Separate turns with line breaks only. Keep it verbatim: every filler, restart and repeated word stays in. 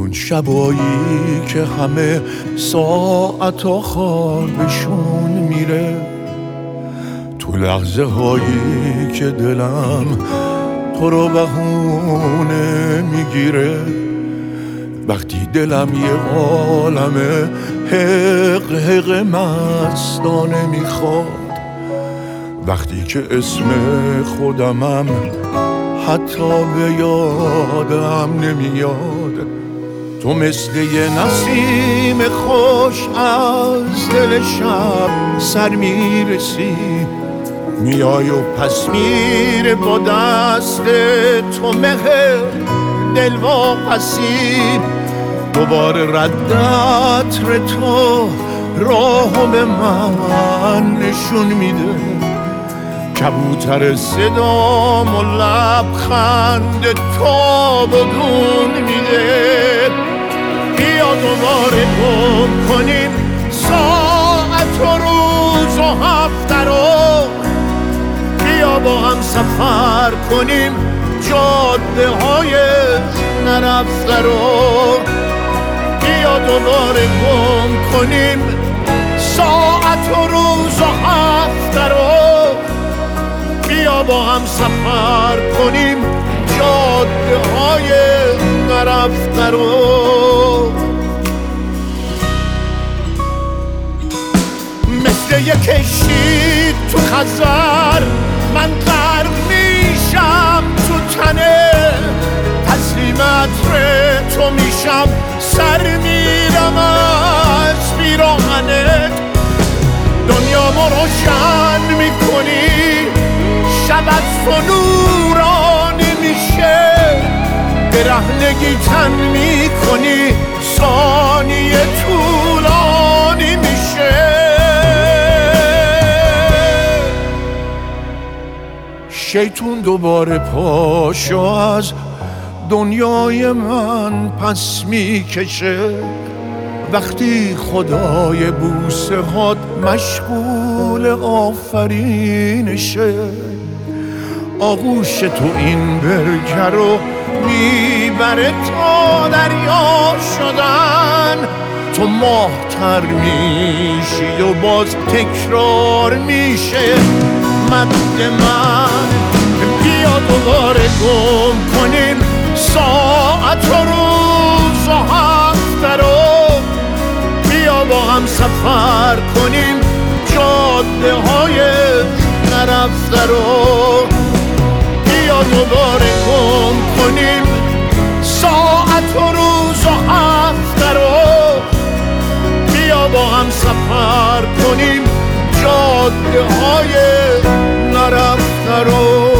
اون شبایی که همه ساعتا خوابشون میره، تو لحظه هایی که دلم تو رو بهونه میگیره، وقتی دلم یه عالمه حق حق مستانه میخواد، وقتی که اسم خودمم حتی به یادم نمیاد. تو مثل یه نسیم خوش از دل شب سر میرسی، میای و پس میره با دست تو مهر دل واپسی. دوباره رد عطر تو راهو به من نشون میده، کبوتر صدام و لبخند تو بدون میده. بیا دوباره گم کنیم ساعت و روز و هفته رو، بیا با هم سفر کنیم جاده های نرفته رو، بیا دوباره گم کنیم ساعت و روز و هفته رو، بیا با هم سفر کنیم جاده های نرفته رو. مثل یک کشتی تو خزر من غرق میشم تو تنه، تسلیم عطر تو میشم سر میرم از پیراهنت. دنیامو روشن میکنی شب از تو نورانی میشه، برهنگی تن میکنی ثانیه طولانی میشه. شیطون دوباره پاشو از دنیای من پس میکشه، وقتی خدای بوسه هات مشغول آفرینشه. آغوش تو این برگه رو میبره تا دریا شدن، تو ماه‌تر میشی و باز تکرار میشه مد من. بیا دوباره گم کنیم ساعت و روز و هفته رو، بیا با هم سفر کنیم جاده های نرفته رو، بیا دوباره گم کنیم ساعت و روز و هفته رو، بیا با هم سفر کنیم جاده های نرفته رو.